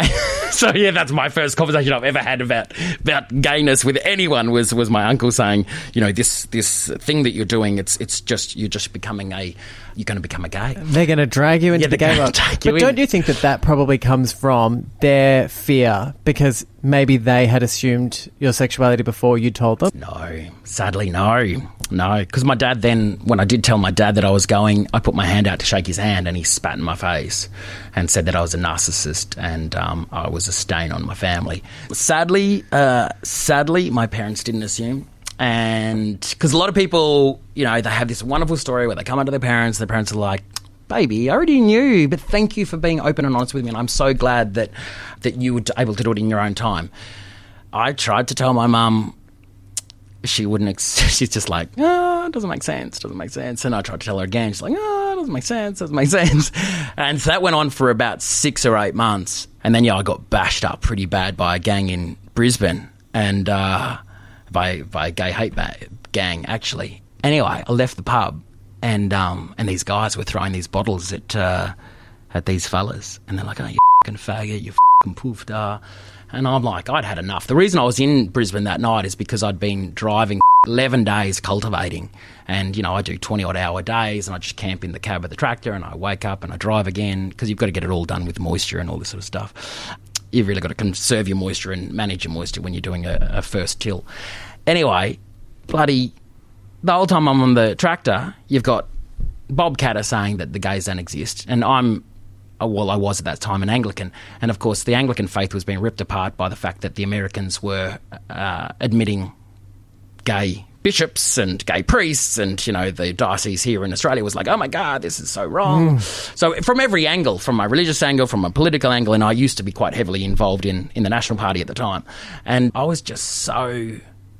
So yeah, that's my first conversation I've ever had about about gayness with anyone was was my uncle saying, you know, this this thing that you're doing, it's it's just you're just becoming a you're going to become a gay. They're going to drag you into yeah, the gay world. But you don't in. you think that that probably comes from their fear because maybe they had assumed your sexuality before you told them? No, sadly no. No, because my dad then, when I did tell my dad that I was going, I put my hand out to shake his hand and he spat in my face and said that I was a narcissist and um, I was a stain on my family. Sadly, uh, sadly, my parents didn't assume. And because a lot of people, you know, they have this wonderful story where they come under their parents, their parents are like, baby, I already knew, but thank you for being open and honest with me. And I'm so glad that, that you were able to do it in your own time. I tried to tell my mum. She wouldn't, ex- she's just like, oh, it doesn't make sense, doesn't make sense. And I tried to tell her again. She's like, oh, it doesn't make sense, doesn't make sense. And so that went on for about six or eight months. And then, yeah, I got bashed up pretty bad by a gang in Brisbane and uh, by, by a gay hate ba- gang, actually. Anyway, I left the pub and um, and these guys were throwing these bottles at, uh, at these fellas. And they're like, oh, you fucking faggot, you fucking poofda. And I'm like, I'd had enough. The reason I was in Brisbane that night is because I'd been driving eleven days cultivating. And, you know, I do twenty-odd hour days and I just camp in the cab of the tractor and I wake up and I drive again because you've got to get it all done with moisture and all this sort of stuff. You've really got to conserve your moisture and manage your moisture when you're doing a, a first till. Anyway, bloody, the whole time I'm on the tractor, you've got Bob Catter saying that the gays don't exist. And I'm... well, I was at that time an Anglican. And, of course, the Anglican faith was being ripped apart by the fact that the Americans were uh, admitting gay bishops and gay priests and, you know, the diocese here in Australia was like, oh, my God, this is so wrong. Mm. So from every angle, from my religious angle, from my political angle, and I used to be quite heavily involved in, in the National Party at the time, and I was just so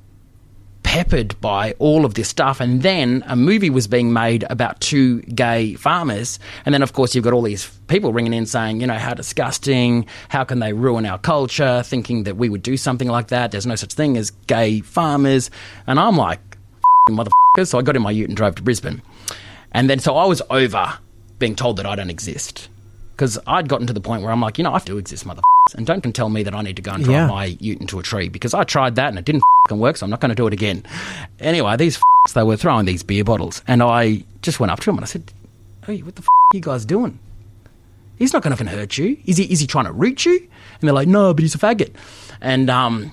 peppered by all of this stuff. And then a movie was being made about two gay farmers. And then, of course, you've got all these people ringing in saying, you know, how disgusting, how can they ruin our culture, thinking that we would do something like that. There's no such thing as gay farmers. And I'm like, motherfuckers. So I got in my ute and drove to Brisbane. And then so I was over being told that I don't exist. Because I'd gotten to the point where I'm like, you know, I do exist, motherfuckers. And don't can tell me that I need to go and drive yeah. my ute into a tree because I tried that and it didn't work, so I'm not going to do it again. Anyway, these f***s, they were throwing these beer bottles and I just went up to them and I said, hey, what the f*** are you guys doing? He's not going to hurt you. Is he Is he trying to root you? And they're like, no, but he's a faggot. And um,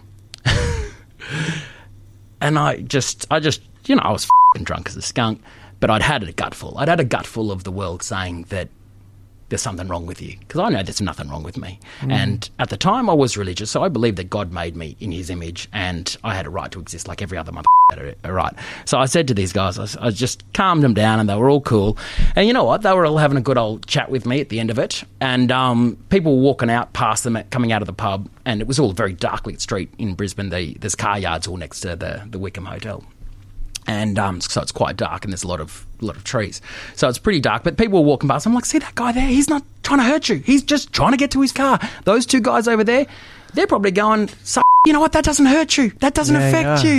and I just, I just, you know, I was f***ing drunk as a skunk, but I'd had a gutful. I'd had a gutful of the world saying that there's something wrong with you, because I know there's nothing wrong with me. Mm. And at the time I was religious, so I believed that God made me in his image and I had a right to exist like every other mother had a right. So I said to these guys, I, I just calmed them down and they were all cool. And you know what? They were all having a good old chat with me at the end of it. And um, people were walking out past them, coming out of the pub, and it was all a very dark lit street in Brisbane. The, there's car yards all next to the, the Wickham Hotel. And um, so it's quite dark and there's a lot of a lot of trees. So it's pretty dark, but people were walking past. I'm like, see that guy there? He's not trying to hurt you. He's just trying to get to his car. Those two guys over there, they're probably going, so, you know what? That doesn't hurt you. That doesn't yeah, affect yeah. you.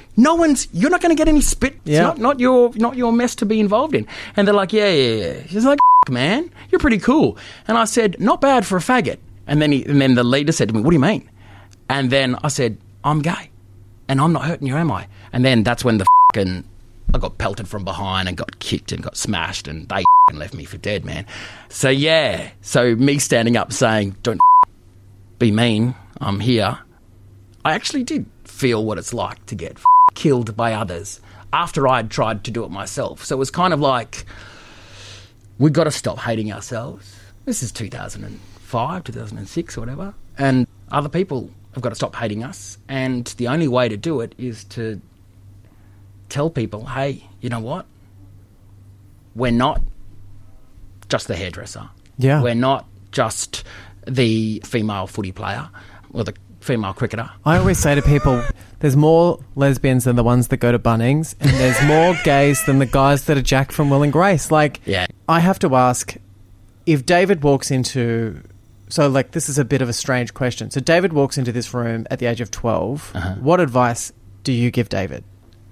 no one's, you're not going to get any spit. It's Yeah. not, not your not your mess to be involved in. And they're like, yeah, yeah, yeah. She's like, man, you're pretty cool. And I said, not bad for a faggot. And then he, and then the leader said to me, what do you mean? And then I said, I'm gay. And I'm not hurting you, am I? And then that's when the fucking, I got pelted from behind and got kicked and got smashed and they fucking left me for dead, man. So yeah, so me standing up saying, don't be mean, I'm here. I actually did feel what it's like to get killed by others after I'd tried to do it myself. So it was kind of like, we've got to stop hating ourselves. This is two thousand five, two thousand six or whatever. And other people have got to stop hating us. And the only way to do it is to tell people, hey, you know what? We're not just the hairdresser. Yeah. We're not just the female footy player or the female cricketer. I always say to people, there's more lesbians than the ones that go to Bunnings, and there's more gays than the guys that are Jack from Will and Grace. Like, Yeah. I have to ask, if David walks into... So, like, this is a bit of a strange question. So, David walks into this room at the age of twelve. Uh-huh. What advice do you give David?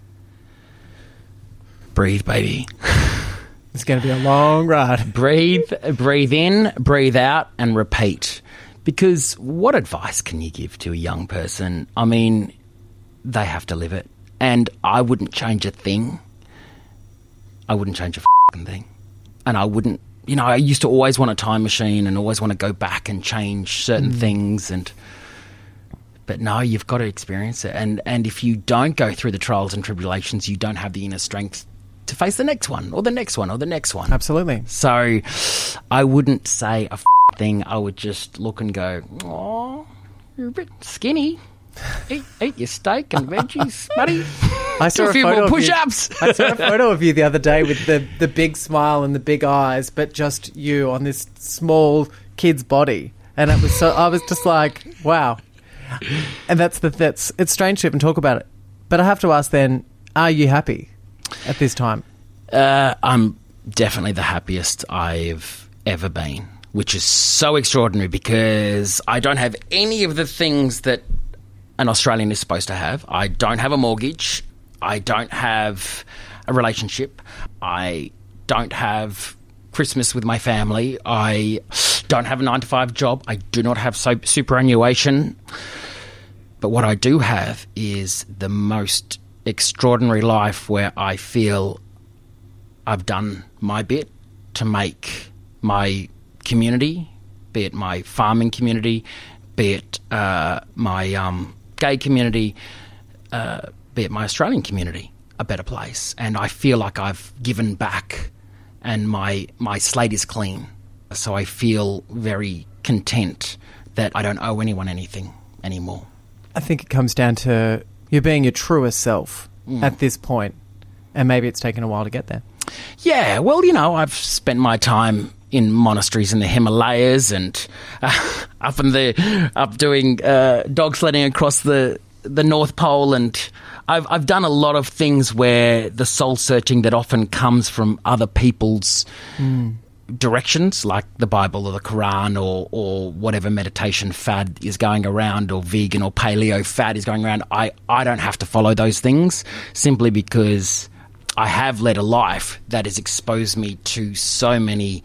Breathe, baby. It's going to be a long ride. Breathe, breathe in, breathe out, and repeat. Because what advice can you give to a young person? I mean, they have to live it. And I wouldn't change a thing. I wouldn't change a f***ing thing. And I wouldn't, you know, I used to always want a time machine and always want to go back and change certain Mm. things. And But no, you've got to experience it. And, and if you don't go through the trials and tribulations, you don't have the inner strength to face the next one or the next one or the next one. Absolutely. So I wouldn't say a f- thing. I would just look and go, oh, you're a bit skinny. Eat, eat your steak and veggies, buddy. I saw Do a a few photo more of you- push-ups. I saw a photo of you the other day with the, the big smile and the big eyes, but just you on this small kid's body. And it was so, I was just like, wow. And that's the, that's, it's strange to even talk about it. But I have to ask then, are you happy at this time? Uh, I'm definitely the happiest I've ever been, which is so extraordinary because I don't have any of the things that an Australian is supposed to have. I don't have a mortgage. I don't have a relationship. I don't have Christmas with my family. I don't have a nine to five job. I do not have so- superannuation. But what I do have is the most extraordinary life where I feel I've done my bit to make my community, be it my farming community, be it uh, my um, gay community, uh, be it my Australian community, a better place. And I feel like I've given back and my my slate is clean. So I feel very content that I don't owe anyone anything anymore. I think it comes down to you being your truest self Mm. at this point, and maybe it's taken a while to get there. Yeah, well, you know, I've spent my time in monasteries in the Himalayas and uh, up in the up doing uh, dog sledding across the the North Pole, and I've I've done a lot of things where the soul searching that often comes from other people's Mm. directions, like the Bible or the Quran or or whatever meditation fad is going around, or vegan or paleo fad is going around. I, I don't have to follow those things simply because I have led a life that has exposed me to so many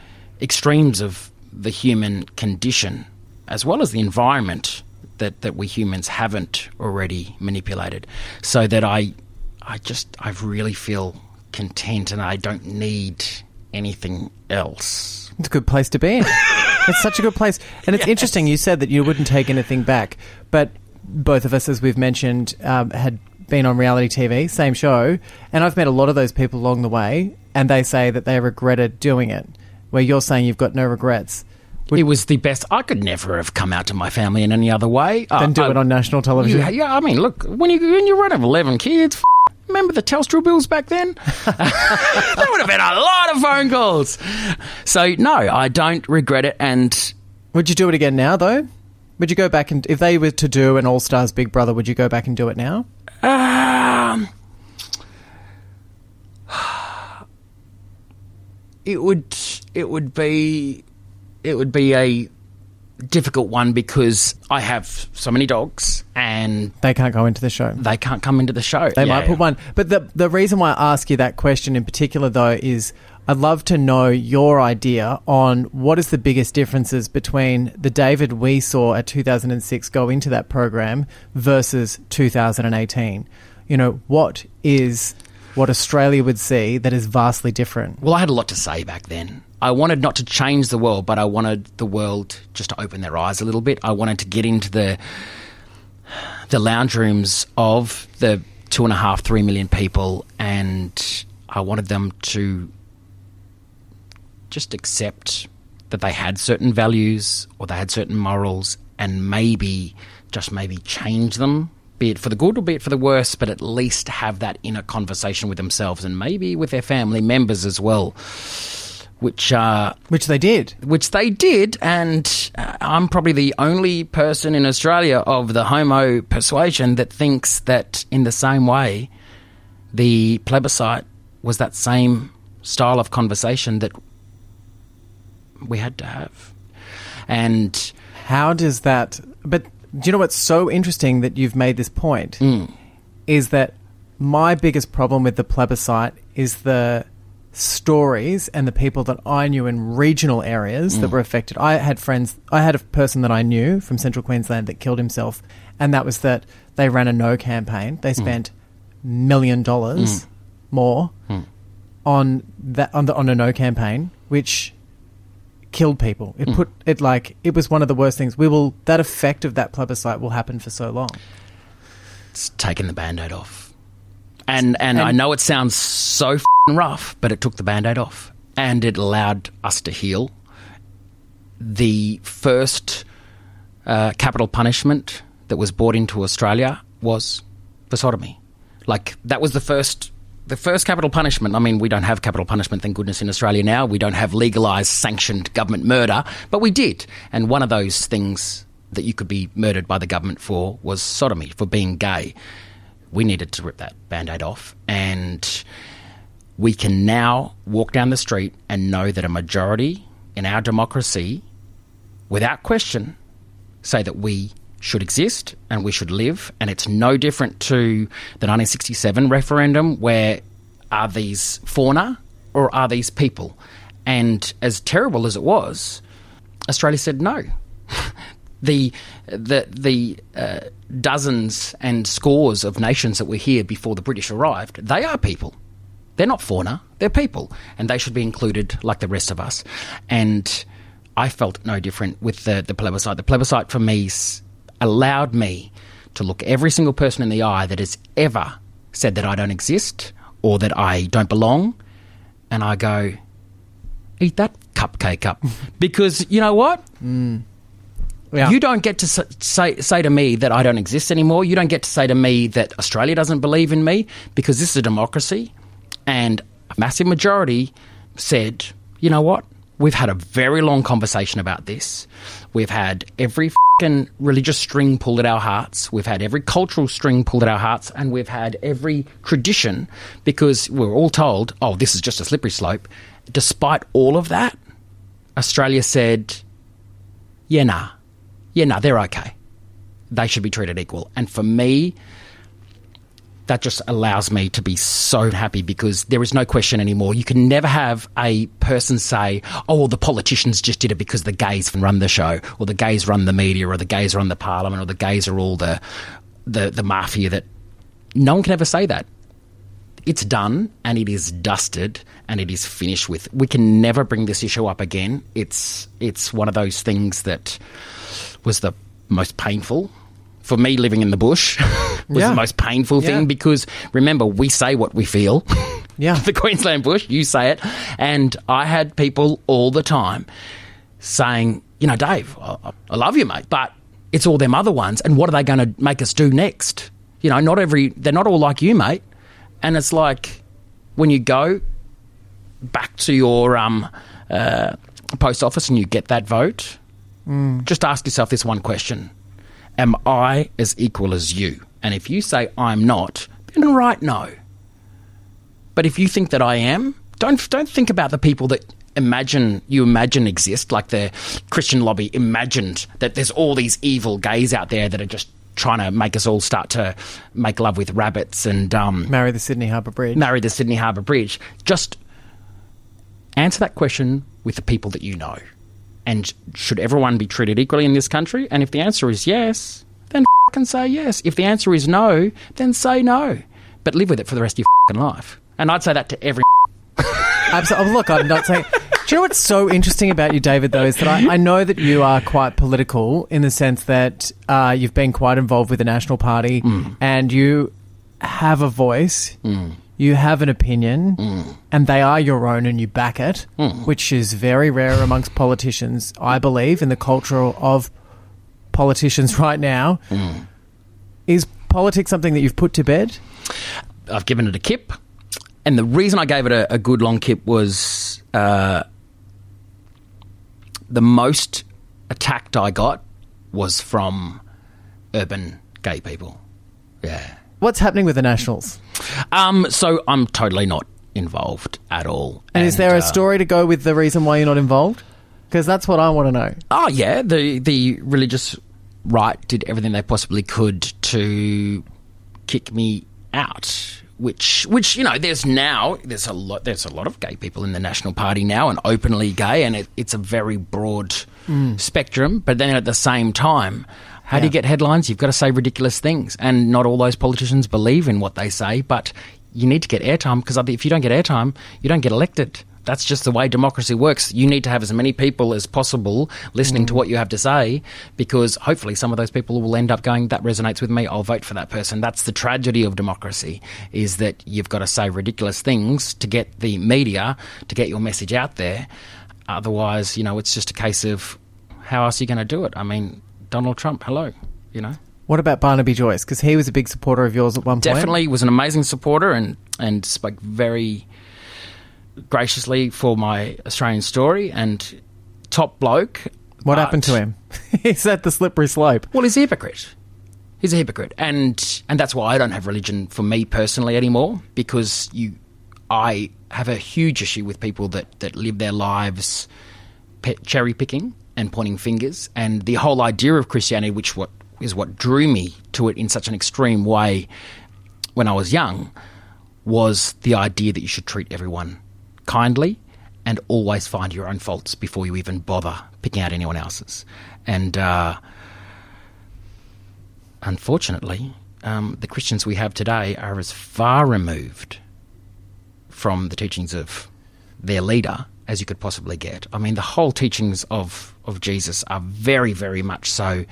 extremes of the human condition, as well as the environment that, that we humans haven't already manipulated, so that I I just I really feel content and I don't need anything else. It's a good place to be in. It's such a good place. And it's Yes. interesting, you said that you wouldn't take anything back, but both of us, as we've mentioned, um, had been on reality T V, same show, and I've met a lot of those people along the way, and they say that they regretted doing it, where you're saying you've got no regrets. It was the best. I could never have come out to my family in any other way. Then do I, it on national television. Yeah, yeah, I mean, look, when you when you run have eleven kids, f- remember the Telstra bills back then? That would have been a lot of phone calls. So, no, I don't regret it. And would you do it again now, though? Would you go back and, if they were to do an All Stars Big Brother, would you go back and do it now? Um, it would it would be it would be a difficult one because I have so many dogs and they can't go into the show. They can't come into the show. They yeah. might put one. But the the reason why I ask you that question in particular, though, is I'd love to know your idea on what is the biggest differences between the David we saw at two thousand six go into that program versus two thousand eighteen. You know, what is what Australia would see that is vastly different? Well, I had a lot to say back then. I wanted not to change the world, but I wanted the world just to open their eyes a little bit. I wanted to get into the the lounge rooms of the two and a half, three million people, and I wanted them to just accept that they had certain values or they had certain morals and maybe, just maybe change them, be it for the good or be it for the worse, but at least have that inner conversation with themselves and maybe with their family members as well. Which uh, which they did. Which they did, and uh, I'm probably the only person in Australia of the homo persuasion that thinks that in the same way the plebiscite was that same style of conversation that we had to have. And how does that... But do you know what's so interesting that you've made this point? Mm. Is that my biggest problem with the plebiscite is the stories and the people that I knew in regional areas mm. that were affected. I had friends, I had a person that I knew from Central Queensland that killed himself, and that was that they ran a no campaign. They spent mm. million dollars mm. more mm. on that on the on a no campaign, which killed people. It mm. put it like it was one of the worst things. We will that effect of that plebiscite will happen for so long. It's taken the Band-Aid off. And, and and I know it sounds so f***ing rough, but it took the Band-Aid off and it allowed us to heal. The first uh, capital punishment that was brought into Australia was for sodomy. Like, that was the first the first capital punishment. I mean, we don't have capital punishment, thank goodness, in Australia now. We don't have legalised, sanctioned government murder, but we did. And one of those things that you could be murdered by the government for was sodomy, for being gay. We needed to rip that Band-Aid off, and we can now walk down the street and know that a majority in our democracy, without question, say that we should exist and we should live, and it's no different to the nineteen sixty-seven referendum where are these fauna or are these people? And as terrible as it was, Australia said no. The the the uh, dozens and scores of nations that were here before the British arrived, they are people. They're not fauna, they're people, and they should be included like the rest of us. And I felt no different with the, the plebiscite. The plebiscite for me s- allowed me to look every single person in the eye that has ever said that I don't exist or that I don't belong, and I go, eat that cupcake up. Because you know what? Mm. Yeah. You don't get to say say to me that I don't exist anymore. You don't get to say to me that Australia doesn't believe in me, because this is a democracy, and a massive majority said, you know what? We've had a very long conversation about this. We've had every f***ing religious string pulled at our hearts. We've had every cultural string pulled at our hearts, and we've had every tradition, because we're all told, oh, this is just a slippery slope. Despite all of that, Australia said, yeah, nah. Yeah, no, they're okay. They should be treated equal. And for me, that just allows me to be so happy, because there is no question anymore. You can never have a person say, oh, well, the politicians just did it because the gays run the show, or the gays run the media, or the gays run the parliament, or the gays are all the, the, the mafia. That no one can ever say that. It's done, and it is dusted, and it is finished with. We can never bring this issue up again. It's it's one of those things that was the most painful for me. Living in the bush was yeah. the most painful thing, yeah. because remember, we say what we feel. Yeah, the Queensland bush, you say it, and I had people all the time saying, you know, Dave, I, I love you, mate, but it's all them other ones, and what are they going to make us do next? You know, not every they're not all like you, mate. And it's like, when you go back to your um, uh, post office and you get that vote, mm. just ask yourself this one question. Am I as equal as you? And if you say I'm not, then right, no. But if you think that I am, don't don't think about the people that imagine you imagine exist, like the Christian lobby imagined that there's all these evil gays out there that are just trying to make us all start to make love with rabbits and um, marry the Sydney Harbour Bridge. Marry the Sydney Harbour Bridge. Just answer that question with the people that you know. And should everyone be treated equally in this country? And if the answer is yes, then f***ing say yes. If the answer is no, then say no. But live with it for the rest of your f***ing life. And I'd say that to every Absolutely. Look, I'm not saying... Do you know what's so interesting about you, David, though, is that I, I know that you are quite political in the sense that uh, you've been quite involved with the National Party mm. and you have a voice, mm. you have an opinion, mm. and they are your own and you back it, mm. which is very rare amongst politicians, I believe, in the culture of politicians right now. Mm. Is politics something that you've put to bed? I've given it a kip. And the reason I gave it a, a good long kip was... Uh, the most attacked I got was from urban gay people. Yeah. What's happening with the Nationals? Um, so I'm totally not involved at all. And, and is there uh, a story to go with the reason why you're not involved? Because that's what I want to know. Oh, yeah. The, the religious right did everything they possibly could to kick me out. Which, which you know, there's now there's a lot there's a lot of gay people in the National Party now and openly gay, and it, it's a very broad mm. spectrum. But then at the same time, how yeah. do you get headlines? You've got to say ridiculous things, and not all those politicians believe in what they say. But you need to get airtime because if you don't get airtime, you don't get elected. That's just the way democracy works. You need to have as many people as possible listening mm. to what you have to say, because hopefully some of those people will end up going, that resonates with me, I'll vote for that person. That's the tragedy of democracy, is that you've got to say ridiculous things to get the media, to get your message out there. Otherwise, you know, it's just a case of how else are you going to do it? I mean, Donald Trump, hello, you know. What about Barnaby Joyce? Because he was a big supporter of yours at one point. Definitely was an amazing supporter and, and spoke very... graciously for my Australian story, and top bloke. What happened to him? He's at the slippery slope. Well, he's a hypocrite. He's a hypocrite, and and that's why I don't have religion for me personally anymore, because you, I have a huge issue with people that, that live their lives pe- cherry picking and pointing fingers, and the whole idea of Christianity, which what is what drew me to it in such an extreme way when I was young, was the idea that you should treat everyone kindly and always find your own faults before you even bother picking out anyone else's. And uh, unfortunately, um, the Christians we have today are as far removed from the teachings of their leader as you could possibly get. I mean, the whole teachings of, of Jesus are very, very much so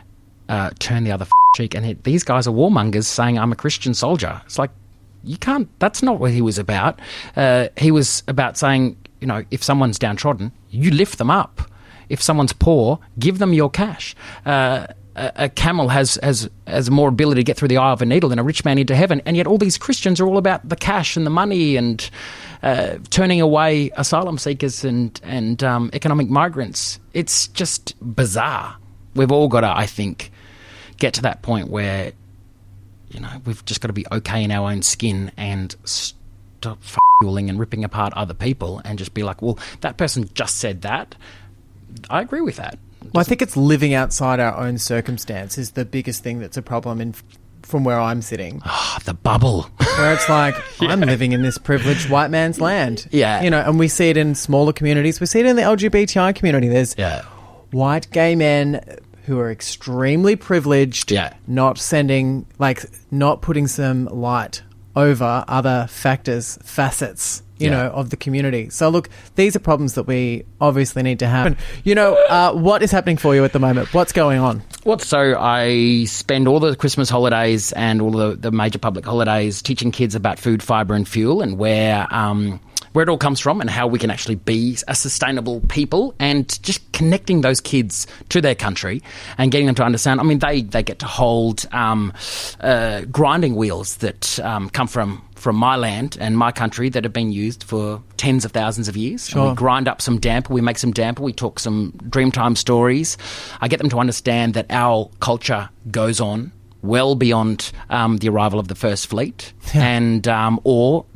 uh, turn the other f- cheek. And it, these guys are warmongers saying, I'm a Christian soldier. It's like, you can't, that's not what he was about. Uh, he was about saying, you know, if someone's downtrodden, you lift them up. If someone's poor, give them your cash. Uh, a, a camel has, has, has more ability to get through the eye of a needle than a rich man into heaven. And yet all these Christians are all about the cash and the money and uh, turning away asylum seekers and, and um, economic migrants. It's just bizarre. We've all got to, I think, get to that point where, you know, we've just got to be okay in our own skin and stop f***ing and ripping apart other people and just be like, well, that person just said that. I agree with that. Well, I think it's living outside our own circumstance is the biggest thing that's a problem in, from where I'm sitting. Oh, the bubble. Where it's like, yeah. I'm living in this privileged white man's land. Yeah. You know, and we see it in smaller communities. We see it in the L G B T I community. There's yeah. white gay men who are extremely privileged, yeah. not sending, like, not putting some light over other factors, facets, you yeah. know, of the community. So, look, these are problems that we obviously need to have. You know, uh, what is happening for you at the moment? What's going on? What? So I spend all the Christmas holidays and all the, the major public holidays teaching kids about food, fibre and fuel and where... Um, where it all comes from and how we can actually be a sustainable people and just connecting those kids to their country and getting them to understand. I mean, they, they get to hold um, uh, grinding wheels that um, come from, from my land and my country that have been used for tens of thousands of years. Sure. And we grind up some damper, we make some damper, we talk some Dreamtime stories. I get them to understand that our culture goes on well beyond um, the arrival of the first fleet yeah. and um, or...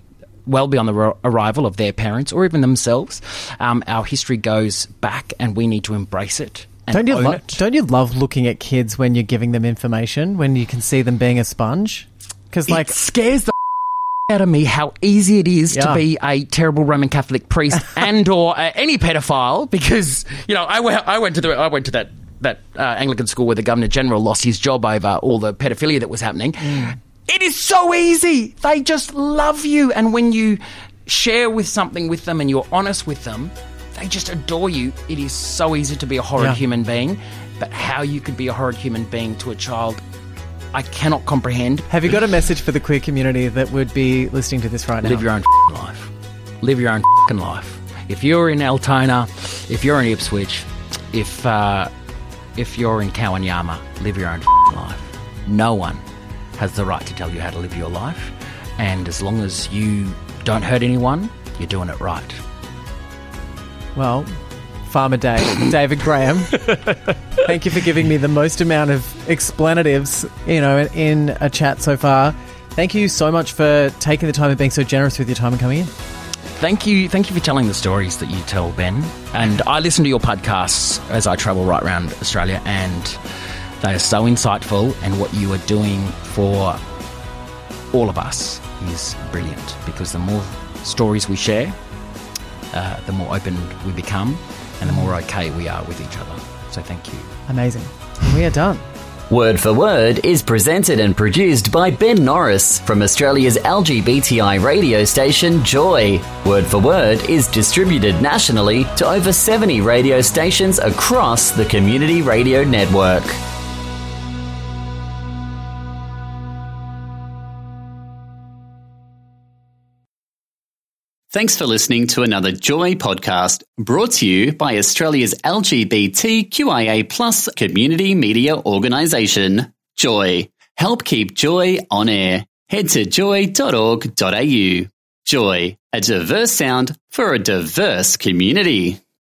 well beyond the r- arrival of their parents or even themselves. Um, our history goes back, and we need to embrace it. And don't you own lo- it. Don't you love looking at kids when you're giving them information, when you can see them being a sponge? Because like it scares the out of me how easy it is Yeah. to be a terrible Roman Catholic priest and or uh, any pedophile, because you know I went I went to the I went to that that uh, Anglican school where the Governor General lost his job over all the pedophilia that was happening. Mm. It is so easy. They just love you, and when you share with something with them and you're honest with them, they just adore you. It is so easy to be a horrid Yeah. human being, but how you could be a horrid human being to a child, I cannot comprehend. Have you got a message for the queer community that would be listening to this right now? Live your own life. Live your own life. If you're in Altona, if you're in Ipswich, if uh, if you're in Kawanyama, live your own life. No one has the right to tell you how to live your life. And as long as you don't hurt anyone, you're doing it right. Well, Farmer Dave, David Graham, thank you for giving me the most amount of explanatives, you know, in a chat so far. Thank you so much for taking the time and being so generous with your time and coming in. Thank you. Thank you for telling the stories that you tell, Ben. And I listen to your podcasts as I travel right around Australia, and they are so insightful, and what you are doing for all of us is brilliant, because the more stories we share, uh, the more open we become, and the more okay we are with each other. So thank you. Amazing. We are done. Word for Word is presented and produced by Ben Norris from Australia's L G B T I radio station Joy. Word for Word is distributed nationally to over seventy radio stations across the Community Radio Network. Thanks for listening to another Joy podcast, brought to you by Australia's L G B T Q I A plus community media organisation, Joy. Help keep Joy on air. Head to joy dot org dot a u. Joy, a diverse sound for a diverse community.